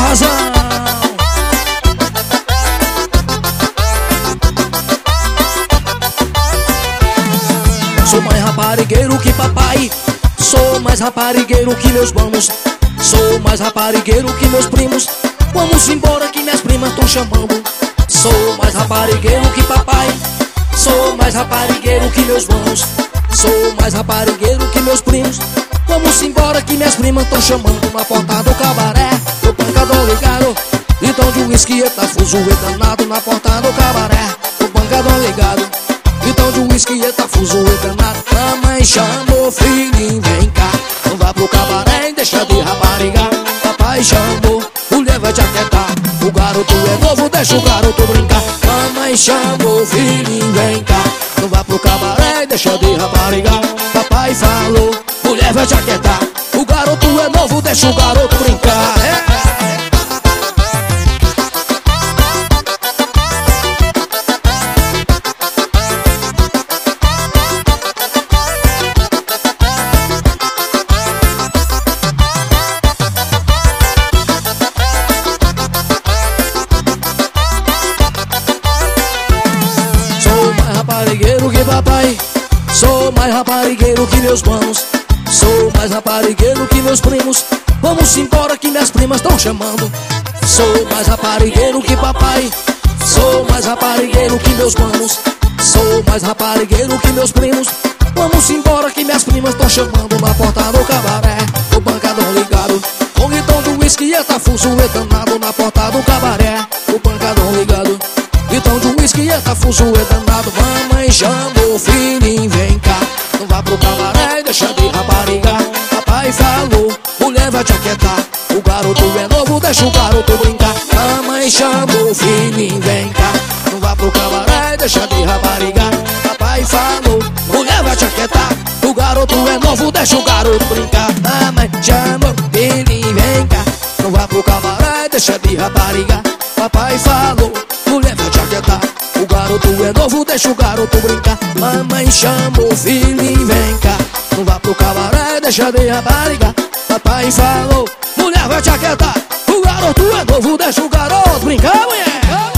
forrozão. Sou mais raparigueiro que papai, sou mais raparigueiro que meus manos, sou mais raparigueiro que meus primos. Vamos embora que minhas primas tão chamando. Sou mais raparigueiro que papai, sou mais raparigueiro que meus manos, sou mais raparigueiro que meus primos. Vamos embora que minhas primas tão chamando. Na porta do cabaré, o pancadão ligado, então de uísque tá fuzuê danado. Na porta do cabaré, o pancadão ligado, então de uísque tá fuzuê danado. Mamãe chamou, filhinho, vem cá, não vá pro cabaré e deixa de raparigar. Papai chamou, mulher vai te aquietar, o garoto é novo, deixa o garoto brincar. Mamãe chamou, filhinho, vem cá, não vá pro cabaré e deixa de raparigar. Papai falou, mulher vai te aquietar, o garoto é novo, deixa o garoto brincar. Sou mais raparigueiro que papai, sou mais raparigueiro que meus manos, sou mais raparigueiro que meus primos. Vamos embora que minhas primas tão chamando. Sou mais raparigueiro que papai, sou mais raparigueiro que meus manos, sou mais raparigueiro que meus primos. Vamos embora que minhas primas tão chamando. Na porta do cabaré, o pancadão ligado, com o tom do uísque tá fuzuê danado. Na porta do cabaré, o pancadão ligado, então de uísque tá fuzuê danado. Mamãe chamou, filhinho, vem cá, não vá pro cabaré e deixa de raparigar. Papai falou, mulher vai te aquietar, o garoto é novo, deixa o garoto brincar. Mamãe chamou, filhinho, vem cá, não vá pro cabaré e deixa de raparigar. Papai falou, mulher vai te aquietar, o garoto é novo, deixa o garoto brincar. Mamãe chamou, filhinho, vem cá, não vá pro cabaré e deixa de raparigar. Papai falou, mulher vai te aquietar, o garoto é novo, deixa o garoto brincar. Mamãe chamou, filhinho, vem cá, não vá pro cabaré, deixa de raparigar. Papai falou, mulher vai te aquietar, o garoto é novo, deixa o garoto brincar, mulher.